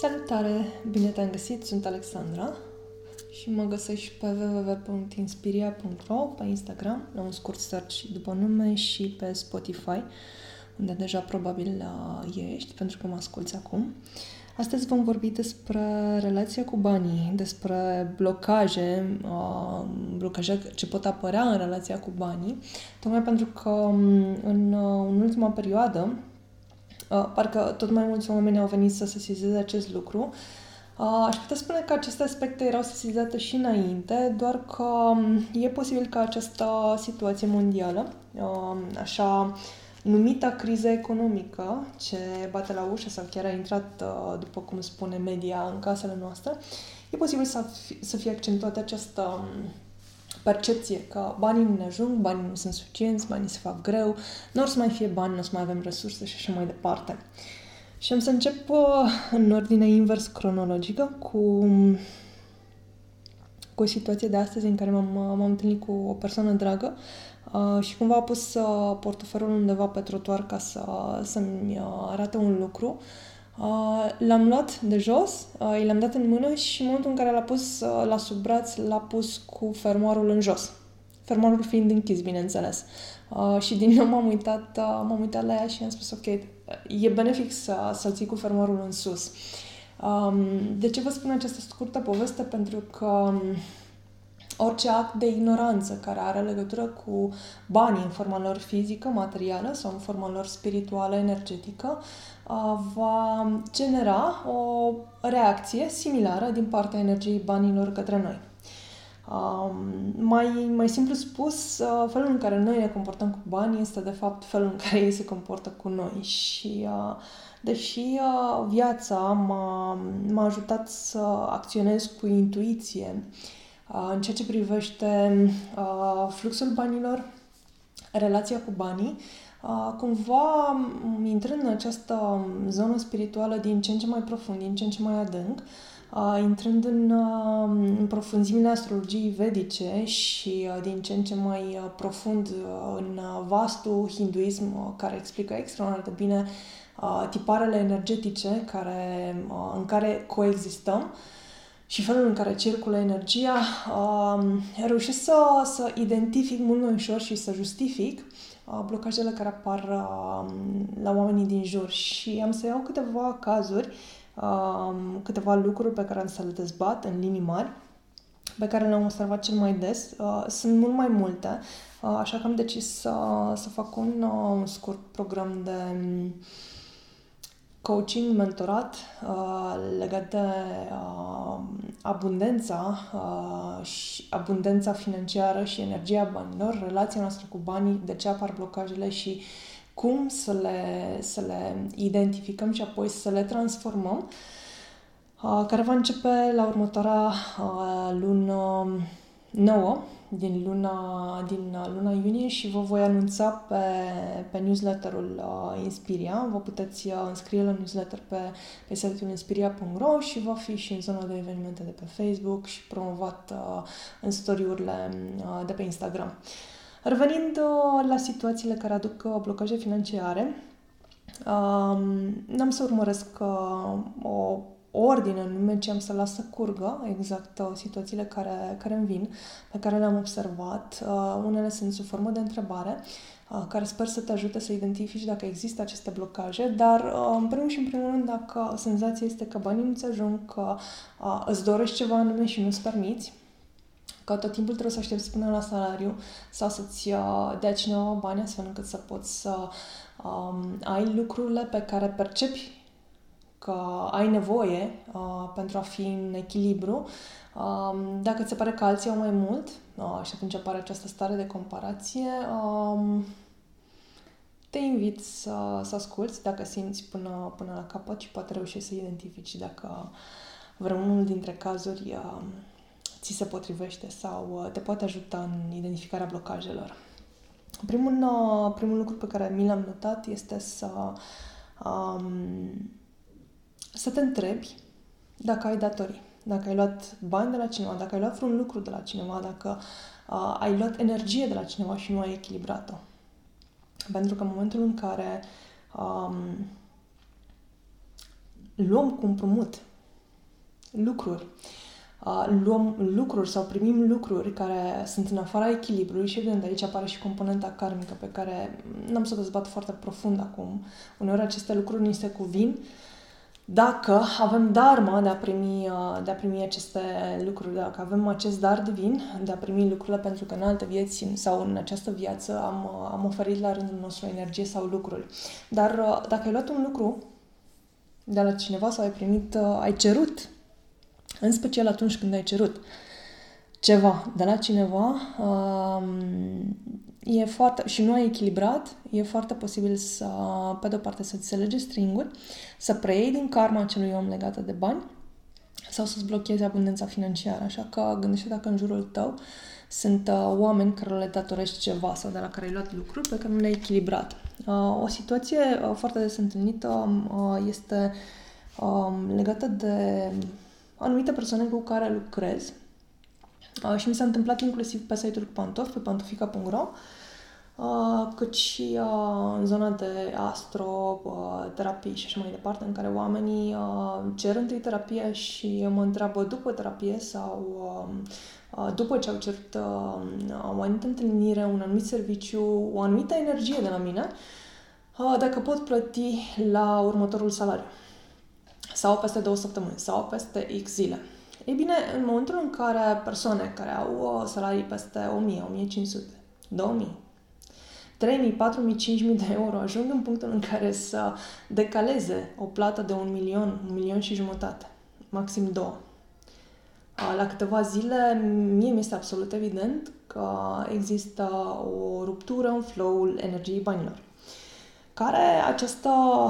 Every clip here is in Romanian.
Salutare! Bine te-am găsit! Sunt Alexandra și mă găsești pe www.inspiria.ro, pe Instagram, la un scurt search după nume și pe Spotify, unde deja probabil ești, pentru că mă asculți acum. Astăzi vom vorbi despre relația cu banii, despre blocaje ce pot apărea în relația cu banii, tocmai pentru că în ultima perioadă parcă tot mai mulți oameni au venit să sesizeze acest lucru. Aș putea spune că aceste aspecte erau sesizate și înainte, doar că e posibil ca această situație mondială, așa numita criză economică, ce bate la ușă sau chiar a intrat, după cum spune media, în casele noastre, e posibil să fie accentuată această percepție că banii nu ne ajung, banii nu sunt suficienți, banii se fac greu, nu o să mai fie bani, nu o să mai avem resurse și așa mai departe. Și am să încep în ordine invers cronologică cu o situație de astăzi în care m-am întâlnit cu o persoană dragă și cumva a pus portofelul undeva pe trotuar ca să-mi arate un lucru. L-am luat de jos, i l-am dat în mână și în momentul în care l-a pus la sub braț, l-a pus cu fermoarul în jos. Fermoarul fiind închis, bineînțeles. Și din nou m-am uitat la ea și am spus, ok, e benefic să-l ții cu fermoarul în sus. De ce vă spun această scurtă poveste? Pentru că orice act de ignoranță care are legătură cu banii în forma lor fizică, materială sau în forma lor spirituală, energetică, va genera o reacție similară din partea energiei banilor către noi. Mai simplu spus, felul în care noi ne comportăm cu banii este de fapt felul în care ei se comportă cu noi și deși viața m-a ajutat să acționez cu intuiție în ceea ce privește fluxul banilor, relația cu banii, cumva intrând în această zonă spirituală din ce în ce mai profund, din ce în ce mai adânc, intrând în profunzimile astrologiei vedice și din ce în ce mai profund în vastul hinduism, care explică extraordinar de bine tiparele energetice în care coexistăm și felul în care circulă energia, reușesc să identific mult mai ușor și să justific blocajele care apar la oamenii din jur. Și am să iau câteva cazuri, câteva lucruri pe care am să le dezbat în linii mari, pe care le-am observat cel mai des. Sunt mult mai multe, așa că am decis să fac un scurt program de coaching, mentorat, legat de abundența financiară și energia banilor, relația noastră cu banii, de ce apar blocajele și cum să le identificăm și apoi să le transformăm, care va începe la următoarea lună nouă din luna iunie și vă voi anunța pe newsletterul Inspiria. Vă puteți înscrie la newsletter pe site-ul inspiria.ro și va fi și în zona de evenimente de pe Facebook și promovat în story-urile de pe Instagram. Revenind la situațiile care aduc blocaje financiare, n-am să urmăresc o ordine anume, ci am să las să curgă exact situațiile care îmi vin, pe care le-am observat. Unele sunt sub formă de întrebare, care sper să te ajute să identifici dacă există aceste blocaje, dar în primul rând dacă senzația este că banii nu-ți ajung, că îți dorești ceva anume și nu-ți permiți, că tot timpul trebuie să aștepți până la salariu sau să-ți dea cineva bani astfel încât să poți să ai lucrurile pe care percepi că ai nevoie pentru a fi în echilibru. Dacă ți se pare că alții au mai mult și atunci apare această stare de comparație, te invit să asculți dacă simți până la capăt și poate reușești să identifici dacă vreunul dintre cazuri ți se potrivește sau te poate ajuta în identificarea blocajelor. Primul lucru pe care mi l-am notat este să te întrebi dacă ai datorii, dacă ai luat bani de la cineva, dacă ai luat vreun lucru de la cineva, dacă ai luat energie de la cineva și nu ai echilibrat-o. Pentru că în momentul în care luăm cu împrumut lucruri. Luăm lucruri sau primim lucruri care sunt în afara echilibrului și evident aici apare și componenta karmică pe care n-am să o dezbat foarte profund acum. Uneori aceste lucruri ni se cuvin dacă avem dharma de a primi aceste lucruri, dacă avem acest dar divin de a primi lucrurile pentru că în alte vieți sau în această viață am oferit la rândul nostru energie sau lucruri. Dar dacă ai luat un lucru de la cineva sau ai cerut, în special atunci când ai cerut ceva de la cineva și nu ai echilibrat, e foarte posibil să, pe de-o parte, să-ți se lege stringuri, să preiei din karma acelui om legată de bani sau să-ți blocheze abundența financiară. Așa că gândește dacă în jurul tău sunt oameni care le datorești ceva sau de la care ai luat lucruri pe care nu le-ai echilibrat. O situație foarte des întâlnită este legată de anumite persoane cu care lucrez și mi s-a întâmplat inclusiv pe site-ul Pantof, pe pantofica.ro, cât și în zona de astroterapii și așa mai departe, în care oamenii cer întâi terapie și mă întreabă după terapie sau după ce au cerut o anumită întâlnire, un anumit serviciu, o anumită energie de la mine, dacă pot plăti la următorul salariu sau peste 2 săptămâni sau peste X zile. Ei bine, în momentul în care persoane care au salarii peste 1000, 1500, 2000, 3000, 4000, 5000 de euro ajung în punctul în care să decaleze o plată de 1.000.000 și jumătate, maxim 2. La câteva zile, mie mi-este absolut evident că există o ruptură în flow-ul energiei banilor. Care această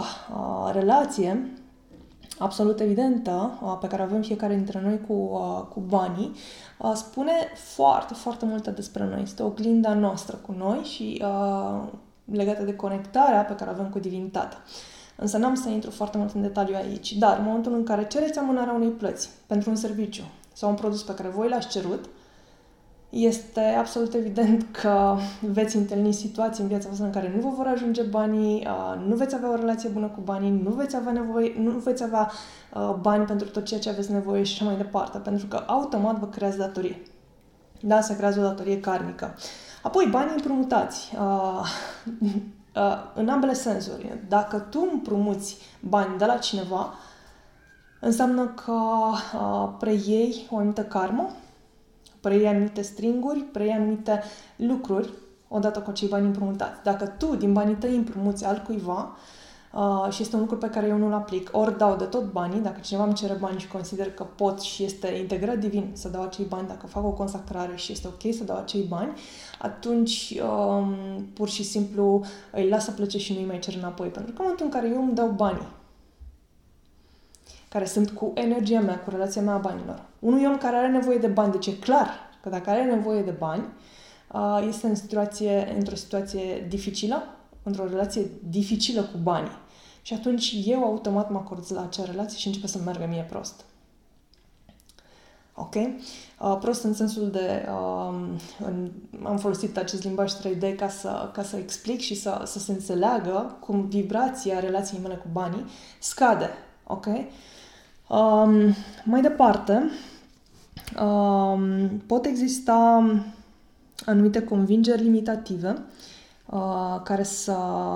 relație absolut evidentă pe care avem fiecare dintre noi cu banii, spune foarte, foarte multe despre noi. Este oglinda noastră cu noi și legată de conectarea pe care o avem cu divinitatea. Însă n-am să intru foarte mult în detaliu aici, dar în momentul în care cereți amânarea unei plăți pentru un serviciu sau un produs pe care voi l-ați cerut, este absolut evident că veți întâlni situații în viața voastră în care nu vă vor ajunge banii, nu veți avea o relație bună cu banii, nu veți avea bani pentru tot ceea ce aveți nevoie și așa mai departe, pentru că automat vă creați datorie. Da, se creează o datorie karmică. Apoi, banii împrumutați. În ambele sensuri. Dacă tu împrumuți bani de la cineva, înseamnă că preiei o anumită karmă, preiei anumite stringuri, preiei anumite lucruri odată cu acei bani împrumutați. Dacă tu, din banii tăi, împrumuți altcuiva și este un lucru pe care eu nu-l aplic, ori dau de tot banii, dacă cineva îmi cere bani și consider că pot și este integrat divin să dau acei bani, dacă fac o consacrare și este ok să dau acei bani, atunci pur și simplu îi las să plece și nu-i mai cer înapoi. Pentru că în momentul în care eu îmi dau banii, care sunt cu energia mea, cu relația mea a banilor. Unui om care are nevoie de bani, deci e clar că dacă are nevoie de bani, este într-o situație dificilă, într-o relație dificilă cu banii. Și atunci eu automat mă acord la acea relație și începe să meargă mie prost. Ok? Prost în sensul de... am folosit acest limbaj 3D ca să explic și să se înțeleagă cum vibrația relației mele cu banii scade. Ok? Mai departe, pot exista anumite convingeri limitative care să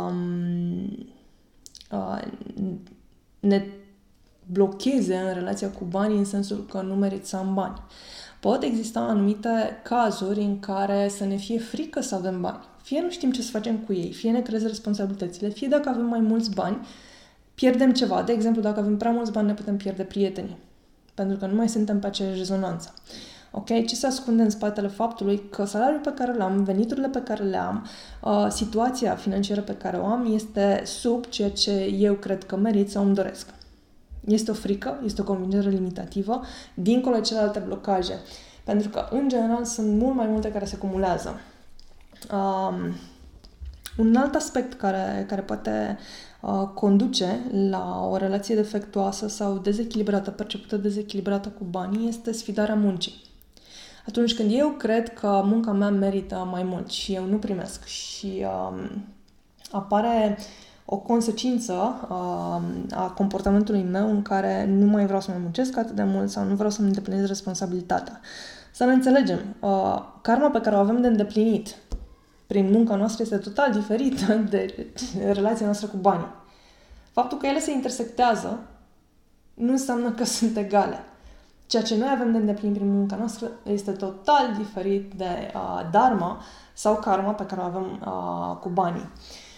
ne blocheze în relația cu banii în sensul că nu merit să am bani. Pot exista anumite cazuri în care să ne fie frică să avem bani. Fie nu știm ce să facem cu ei, fie ne crezi responsabilitățile, fie dacă avem mai mulți bani, pierdem ceva. De exemplu, dacă avem prea mulți bani, ne putem pierde prietenii. Pentru că nu mai suntem pe aceeași rezonanță. Ok? Ce se ascunde în spatele faptului că salariul pe care l-am, veniturile pe care le am, situația financiară pe care o am este sub ceea ce eu cred că merit sau îmi doresc. Este o frică, este o convingere limitativă, dincolo de celelalte blocaje. Pentru că, în general, sunt mult mai multe care se cumulează. Un alt aspect care poate conduce la o relație defectuoasă sau dezechilibrată, percepută dezechilibrată cu banii, este sfidarea muncii. Atunci când eu cred că munca mea merită mai mult și eu nu primesc și apare o consecință a comportamentului meu în care nu mai vreau să mai muncesc atât de mult sau nu vreau să-mi îndeplinesc responsabilitatea. Să ne înțelegem, karma pe care o avem de îndeplinit prin munca noastră este total diferită de relația noastră cu banii. Faptul că ele se intersectează nu înseamnă că sunt egale. Ceea ce noi avem de îndeplinit prin munca noastră este total diferit de dharma sau karma pe care o avem cu banii.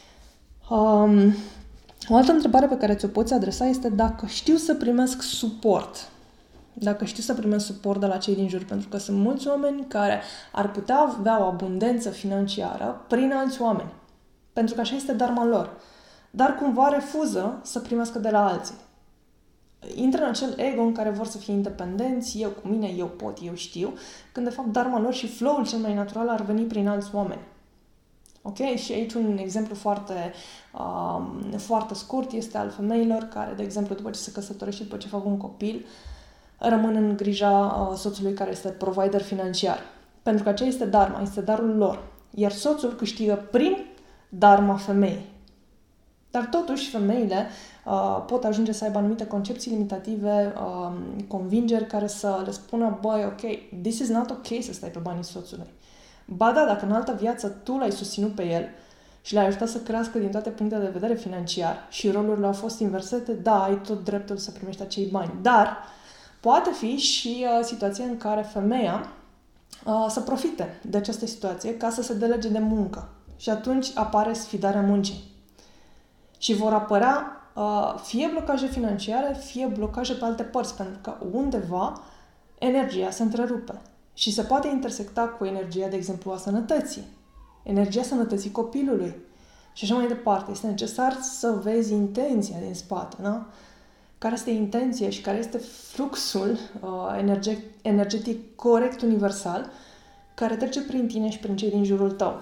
O altă întrebare pe care ți-o poți adresa este dacă știu să primesc suport. Dacă știu să primesc suport de la cei din jur, pentru că sunt mulți oameni care ar putea avea o abundență financiară prin alți oameni. Pentru că așa este dharma lor. Dar cumva refuză să primească de la alții. Intră în acel ego în care vor să fie independenți, eu cu mine, eu pot, eu știu, când de fapt dharma lor și flow-ul cel mai natural ar veni prin alți oameni. Ok? Și aici un exemplu foarte scurt este al femeilor care, de exemplu, după ce se căsătorește, după ce fac un copil, rămân în grija soțului care este provider financiar. Pentru că aceea este dharma, este darul lor. Iar soțul câștigă prin dharma femeii. Dar totuși femeile pot ajunge să aibă anumite concepții limitative, convingeri care să le spună, băi, ok, this is not ok să stai pe banii soțului. Ba da, dacă în altă viață tu l-ai susținut pe el și l-ai ajutat să crească din toate punctele de vedere financiar și rolurile au fost inversate, da, ai tot dreptul să primești acei bani. Dar poate fi și situația în care femeia să profite de această situație ca să se delege de muncă. Și atunci apare sfidarea muncii. Și vor apărea fie blocaje financiare, fie blocaje pe alte părți, pentru că undeva energia se întrerupe. Și se poate intersecta cu energia, de exemplu, a sănătății. Energia sănătății copilului. Și așa mai departe. Este necesar să vezi intenția din spate, da? Care este intenția și care este fluxul energetic corect universal care trece prin tine și prin cei din jurul tău.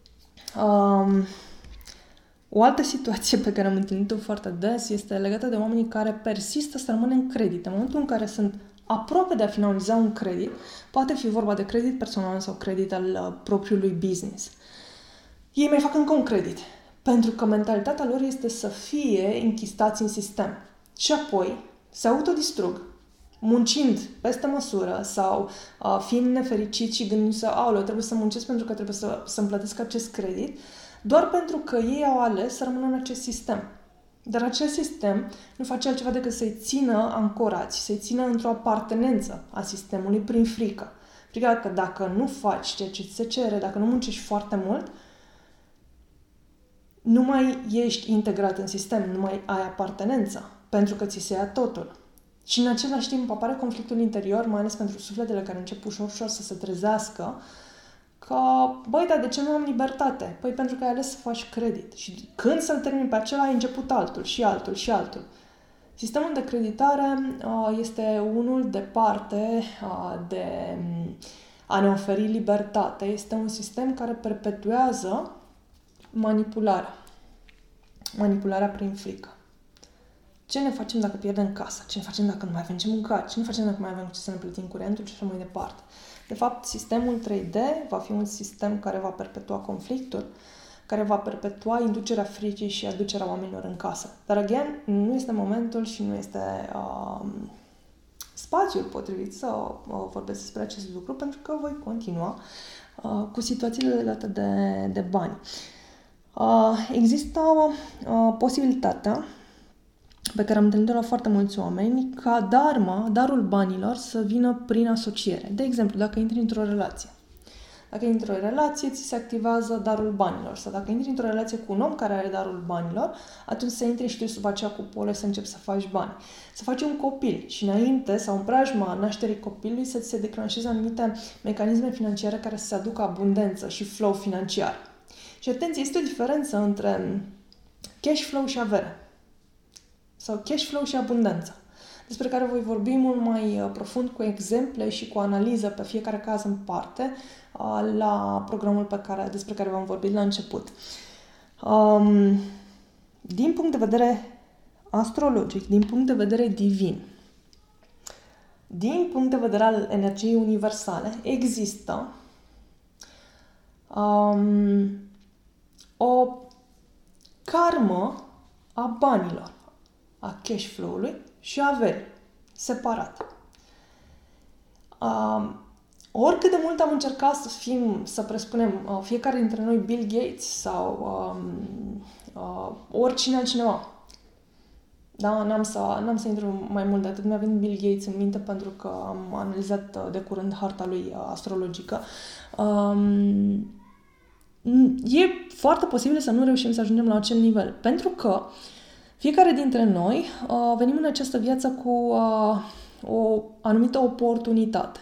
O altă situație pe care am întâlnit-o foarte des este legată de oamenii care persistă să rămână în credit. În momentul în care sunt aproape de a finaliza un credit, poate fi vorba de credit personal sau credit al propriului business. Ei mai fac încă un credit, pentru că mentalitatea lor este să fie închistați în sistem. Și apoi se autodistrug, muncind peste măsură sau fiind nefericiți și gândindu-se, aoleu, trebuie să muncesc pentru că trebuie să-mi plătesc acest credit, doar pentru că ei au ales să rămână în acest sistem. Dar acest sistem nu face altceva decât să-i țină ancorați, să-i țină într-o apartenență a sistemului prin frică. Frica că dacă nu faci ceea ce ți se cere, dacă nu muncești foarte mult, nu mai ești integrat în sistem, nu mai ai apartenență, pentru că ți se ia totul. Și în același timp apare conflictul interior, mai ales pentru sufletele care încep ușor să se trezească, că, băi, dar de ce nu am libertate? Păi pentru că ai ales să faci credit. Și când să-l termini pe acela, ai început altul și altul și altul. Sistemul de creditare este unul departe de a ne oferi libertate. Este un sistem care perpetuează manipularea. Manipularea prin frică. Ce ne facem dacă pierdem casa? Ce ne facem dacă nu mai avem ce mânca? Ce ne facem dacă nu mai avem ce să ne plătim curentul și așa mai departe? De fapt, sistemul 3D va fi un sistem care va perpetua conflictul, care va perpetua inducerea fricii și aducerea oamenilor în casă. Dar, again, nu este momentul și nu este spațiul potrivit să vorbesc despre acest lucru, pentru că voi continua cu situațiile legate de bani. Există posibilitatea pe care am întâlnit-o la foarte mulți oameni, ca darul banilor să vină prin asociere. De exemplu, dacă intri într-o relație. Dacă intri într-o relație, ți se activează darul banilor. Sau dacă intri într-o relație cu un om care are darul banilor, atunci să intri și tu sub acea cupolă să începi să faci bani. Să faci un copil și înainte sau în preajma nașterii copilului să ți se declanșeze anumite mecanisme financiare care să se aducă abundență și flow financiar. Și atenție, este o diferență între cash flow și avere. Sau cash flow și abundență, despre care voi vorbi mult mai profund cu exemple și cu analiză pe fiecare caz în parte la programul despre care v-am vorbit la început. Din punct de vedere astrologic, din punct de vedere divin, din punct de vedere al energiei universale, există o karmă a banilor, a cash flow-ului și a averii, separat. Oricât de mult am încercat să fim, să presupunem, fiecare dintre noi Bill Gates sau oricine altcineva. Da, n-am să intru mai mult de atât. Mi-a venit Bill Gates în minte pentru că am analizat de curând harta lui astrologică. E foarte posibil să nu reușim să ajungem la acel nivel, pentru că fiecare dintre noi venim în această viață cu o anumită oportunitate.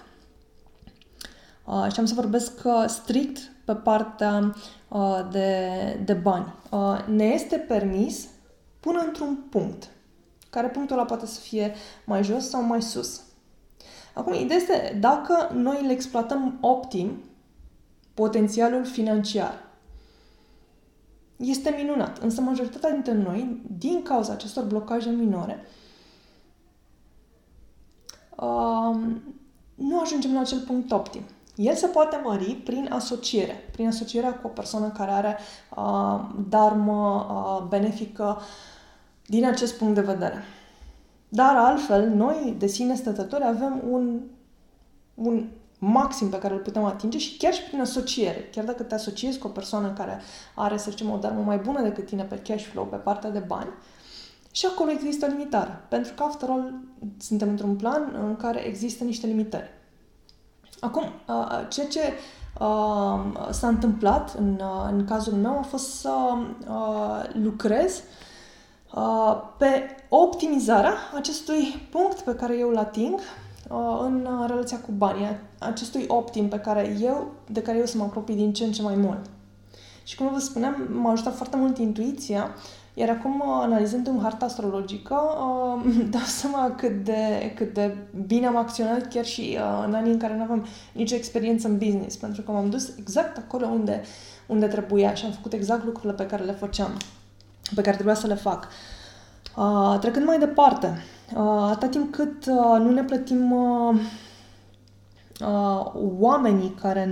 Și am să vorbesc strict pe partea de bani. Ne este permis până într-un punct, care punctul ăla poate să fie mai jos sau mai sus. Acum, ideea este dacă noi le exploatăm optim potențialul financiar. Este minunat, însă majoritatea dintre noi, din cauza acestor blocaje minore, nu ajungem la acel punct optim. El se poate mări prin asocierea cu o persoană care are dharmă benefică din acest punct de vedere. Dar altfel, noi, de sine stătători, avem un maxim pe care îl putem atinge și chiar și prin asociere. Chiar dacă te asociezi cu o persoană care are, să zicem, o dharmă mai bună decât tine pe cash flow, pe partea de bani, și acolo există o limitare. Pentru că, after all, suntem într-un plan în care există niște limitări. Acum, ceea ce s-a întâmplat în cazul meu a fost să lucrez pe optimizarea acestui punct pe care eu îl ating în relația cu banii, acestui optim de care eu să mă apropii din ce în ce mai mult. Și cum vă spuneam, m-a ajutat foarte mult intuiția, iar acum, analizând în harta astrologică, dau seama cât de bine am acționat chiar și în anii în care nu aveam nicio experiență în business, pentru că m-am dus exact acolo unde trebuia și am făcut exact lucrurile pe care le făceam, pe care trebuia să le fac. Trecând mai departe, atât timp cât nu ne plătim oamenii care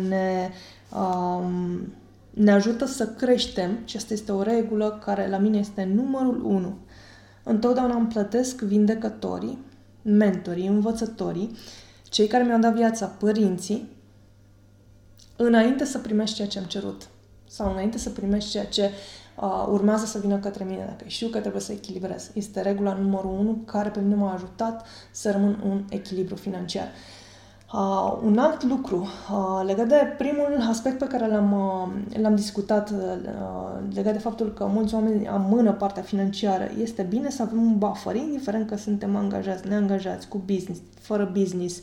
ne ajută să creștem, și asta este o regulă care la mine este numărul 1. Întotdeauna îmi plătesc vindecătorii, mentorii, învățătorii, cei care mi-au dat viața, părinții, înainte să primești ceea ce am cerut sau înainte să primești ceea ce urmează să vină către mine, dacă știu că trebuie să echilibrez. Este regula numărul 1 care pe mine m-a ajutat să rămân în echilibru financiar. Un alt lucru legat de primul aspect pe care l-am discutat, legat de faptul că mulți oameni amână partea financiară, este bine să avem un buffer, indiferent că suntem angajați, neangajați, cu business, fără business,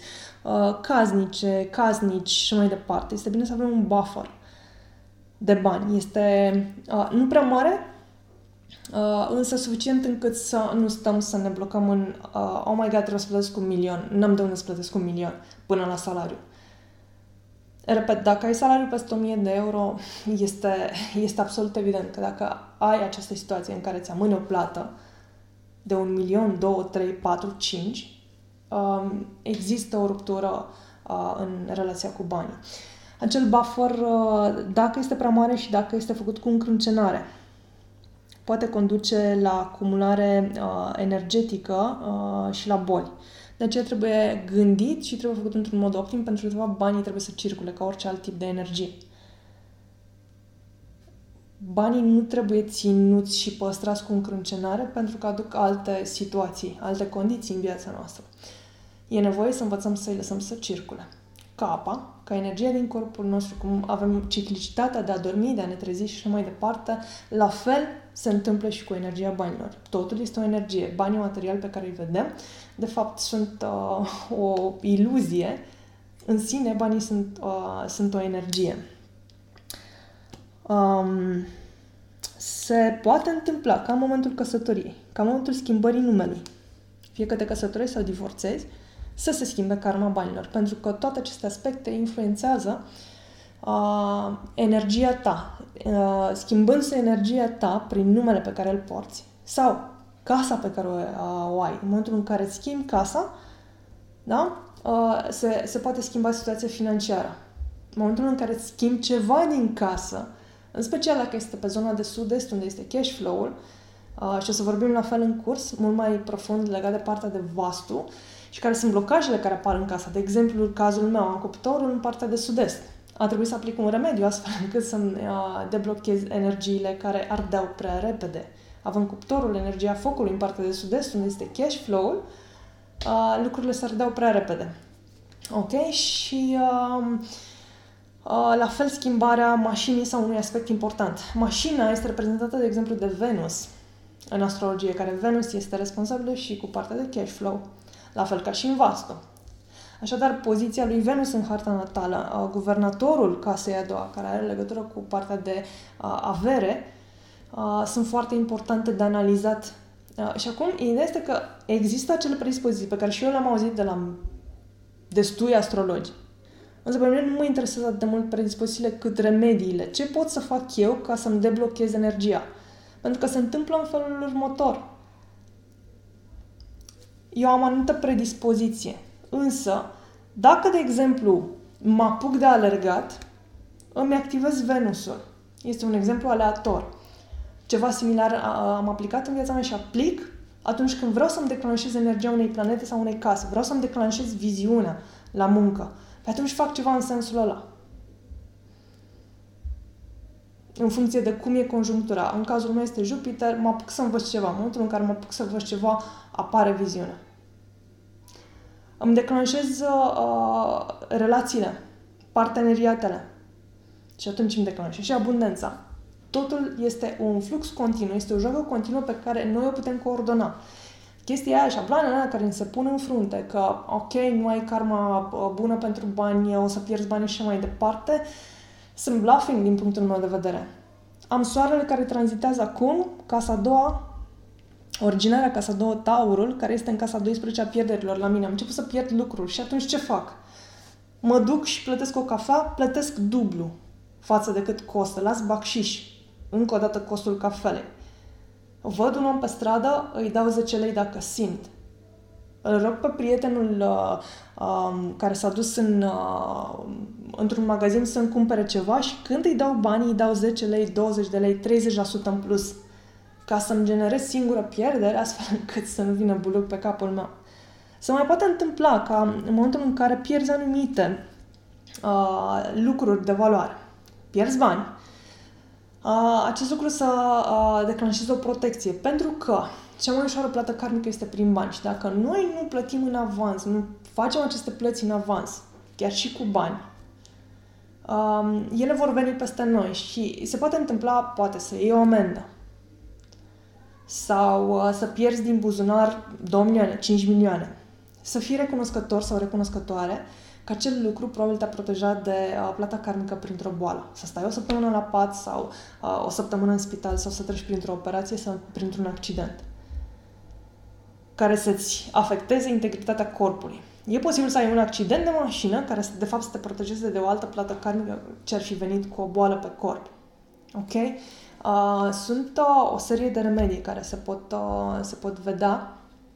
casnici și mai departe. Este bine să avem un buffer de bani. Este nu prea mare, însă suficient încât să nu stăm să ne blocăm în oh my god, trebuie să plătesc 1 milion. N-am de unde să plătesc 1 milion până la salariu. Repet, dacă ai salariu peste 1000 de euro, este absolut evident că dacă ai această situație în care ți amâne o plată de 1 milion, 2, 3, 4, 5, există o ruptură în relația cu banii. Acel buffer, dacă este prea mare și dacă este făcut cu încrâncenare, poate conduce la acumulare energetică și la boli. De aceea trebuie gândit și trebuie făcut într-un mod optim, pentru că, de fapt, banii trebuie să circule ca orice alt tip de energie. Banii nu trebuie ținuți și păstrați cu încrâncenare pentru că aduc alte situații, alte condiții în viața noastră. E nevoie să învățăm să-i lăsăm să circule. Ca energia din corpul nostru, cum avem ciclicitatea de a dormi, de a ne trezi și așa mai departe, la fel se întâmplă și cu energia banilor. Totul este o energie. Banii materiali pe care îi vedem, de fapt, sunt o iluzie. În sine, banii sunt o energie. Se poate întâmpla ca în momentul căsătoriei, ca în momentul schimbării numelui, fie că te căsătorești sau divorțezi, să se schimbe karma banilor, pentru că toate aceste aspecte influențează energia ta. Schimbând-se energia ta prin numele pe care îl porți sau casa pe care o ai. În momentul în care îți schimbi casa, da? Se poate schimba situația financiară. În momentul în care îți schimbi ceva din casă, în special dacă este pe zona de sud-est, unde este cash flow-ul, și o să vorbim la fel în curs, mult mai profund legat de partea de vastu și care sunt blocajele care apar în casă. De exemplu, în cazul meu, am cuptorul în partea de sud-est. A trebuit să aplic un remediu astfel încât să-mi deblochez energiile care ardeau prea repede. Având cuptorul, energia focului în partea de sud-est, unde este cash flow-ul, lucrurile se ardeau prea repede. Ok? Și la fel schimbarea mașinii sau unui aspect important. Mașina este reprezentată, de exemplu, de Venus în astrologie, care Venus este responsabilă și cu partea de cash flow, la fel ca și în vastu. Așadar, poziția lui Venus în harta natală, guvernatorul casei a doua, care are legătură cu partea de avere, sunt foarte importante de analizat. Și acum, ideea este că există acele predispoziții pe care și eu le-am auzit de la destui astrologi. Însă pe mine nu mă interesează atât de mult predispozițiile cât remediile. Ce pot să fac eu ca să-mi deblochez energia? Pentru că se întâmplă în felul următor. Eu am anumită predispoziție. Însă, dacă, de exemplu, mă apuc de alergat, îmi activez Venusul. Este un exemplu aleator. Ceva similar am aplicat în viața mea și aplic atunci când vreau să-mi declanșez energia unei planete sau unei case. Vreau să-mi declanșez viziunea la muncă. Pe atunci fac ceva în sensul ăla. În funcție de cum e conjunctura. În cazul meu este Jupiter, mă apuc să învăț ceva. În momentul în care mă apuc să învăț ceva, apare viziunea. Îmi declanșez relațiile, parteneriatele. Și atunci îmi declanșez și abundența. Totul este un flux continuu, este o joacă continuă pe care noi o putem coordona. Chestia aia, șabloanele alea care ni se pun în frunte, că ok, nu ai karma bună pentru bani, o să pierzi banii și mai departe, sunt bluffing din punctul meu de vedere. Am soarele care tranzitează acum, casa a doua, originarea casa a doua, Taurul, care este în casa 12 a pierderilor la mine. Am început să pierd lucruri și atunci ce fac? Mă duc și plătesc o cafea, plătesc dublu față de cât costă. Las bacșiș. Încă o dată costul cafelei. Văd un om pe stradă, îi dau 10 lei dacă simt. Îl rog pe prietenul care s-a dus într-un magazin să-mi cumpere ceva și când îi dau banii, îi dau 10 lei, 20 de lei, 30% în plus. Ca să-mi generez singură pierdere, astfel încât să nu vină buluc pe capul meu. Se mai poate întâmpla ca în momentul în care pierzi anumite lucruri de valoare, pierzi bani, acest lucru să declanșeze o protecție. Pentru că cea mai ușoară plată karmică este prin bani. Și dacă noi nu plătim în avans, nu facem aceste plăți în avans, chiar și cu bani, ele vor veni peste noi și se poate întâmpla, poate să iei o amendă sau să pierzi din buzunar 2 milioane, 5 milioane. Să fii recunoscător sau recunoscătoare că acel lucru probabil te-a protejat de plata karmică printr-o boală. Să stai o săptămână la pat sau o săptămână în spital sau să treci printr-o operație sau printr-un accident care să-ți afecteze integritatea corpului. E posibil să ai un accident de mașină care de fapt să te protejeze de o altă plată karmică ce ar fi venit cu o boală pe corp. Ok? Sunt o serie de remedii care se pot vedea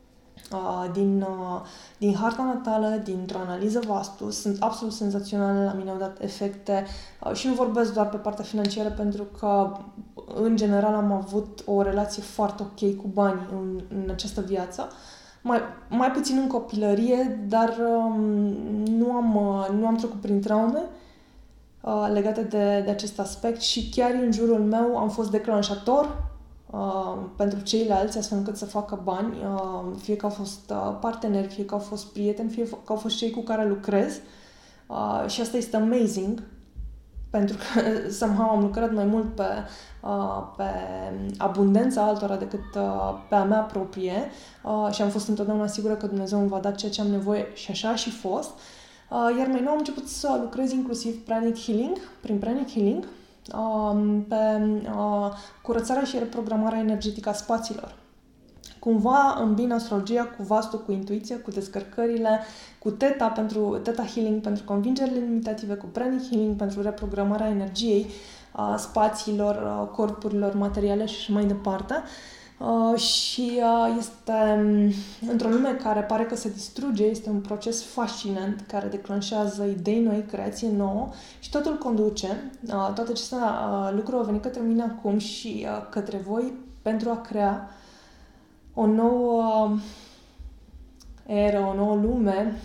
din harta natală, dintr-o analiză vastu. Sunt absolut senzaționale, la mine au dat efecte și nu vorbesc doar pe partea financiară pentru că în general am avut o relație foarte ok cu banii în această viață. Mai puțin în copilărie, dar nu am trecut prin traume legate de acest aspect și chiar în jurul meu am fost declanșator pentru ceilalți, astfel încât să facă bani, fie că au fost parteneri, fie că au fost prieteni, fie că au fost cei cu care lucrez. Și asta este amazing, pentru că somehow am lucrat mai mult pe abundența altora decât pe a mea proprie și am fost întotdeauna sigură că Dumnezeu îmi va da ceea ce am nevoie și așa a și fost. Iar mai nou am început să lucrez inclusiv prin pranic healing, pe curățarea și reprogramarea energetică a spațiilor. Cumva îmbin astrologia cu vastul, cu intuiția, cu descărcările, cu Theta Healing pentru convingerile limitative, cu Pranic Healing pentru reprogramarea energiei, spațiilor, corpurilor, materiale și mai departe. Și este într-o lume care pare că se distruge, este un proces fascinant care declanșează idei noi, creație nouă și totul conduce. Toate aceste lucruri au venit către mine acum și către voi pentru a crea o nouă eră, o nouă lume,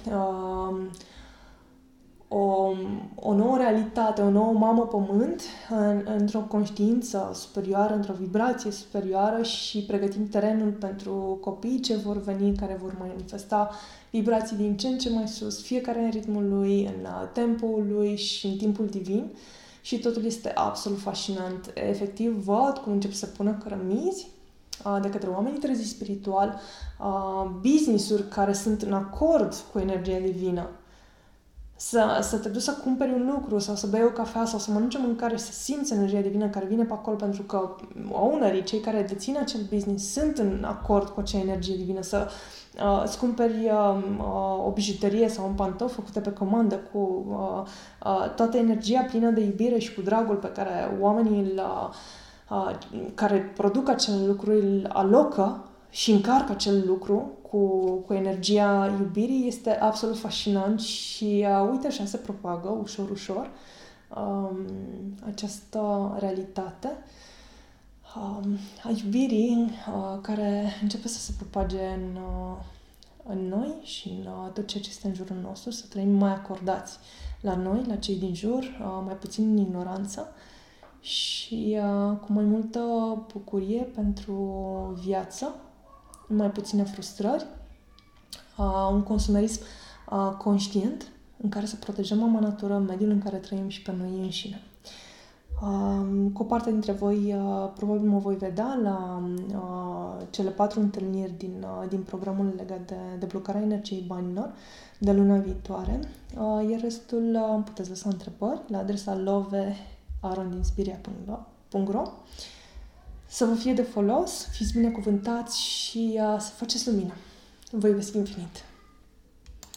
o nouă realitate, o nouă mamă pământ într-o conștiință superioară, într-o vibrație superioară și pregătim terenul pentru copiii ce vor veni, care vor manifesta vibrații din ce în ce mai sus, fiecare în ritmul lui, în tempoul lui și în timpul divin. Și totul este absolut fascinant. Efectiv, văd cum încep să pună cărămizi de către oamenii treziți spiritual, business-uri care sunt în acord cu energia divină. Să te duci să cumperi un lucru sau să bei o cafea sau să mănânci o mâncare și să simți energia divină care vine pe acolo, pentru că ownerii, cei care dețin acel business, sunt în acord cu acea energie divină. Să îți cumperi o bijuterie sau un pantof făcute pe comandă cu toată energia plină de iubire și cu dragul pe care oamenii care produc acele lucruri îl alocă și încarcă acel lucru cu energia iubirii, este absolut fascinant și uite așa se propagă ușor, ușor această realitate a iubirii care începe să se propage în noi și în tot ceea ce este în jurul nostru, să trăim mai acordați la noi, la cei din jur, mai puțin în ignoranță și cu mai multă bucurie pentru viață, mai puține frustrări, un consumerism conștient în care să protejăm mama natură, mediul în care trăim și pe noi înșine. Cu o parte dintre voi probabil mă voi vedea la cele 4 întâlniri din programul legat de deblocarea energiei banilor de luna viitoare, iar restul puteți lăsa întrebări la adresa love@arondinspiria.ro. Să vă fie de folos, fiți binecuvântați și să faceți lumină. Vă iubesc infinit!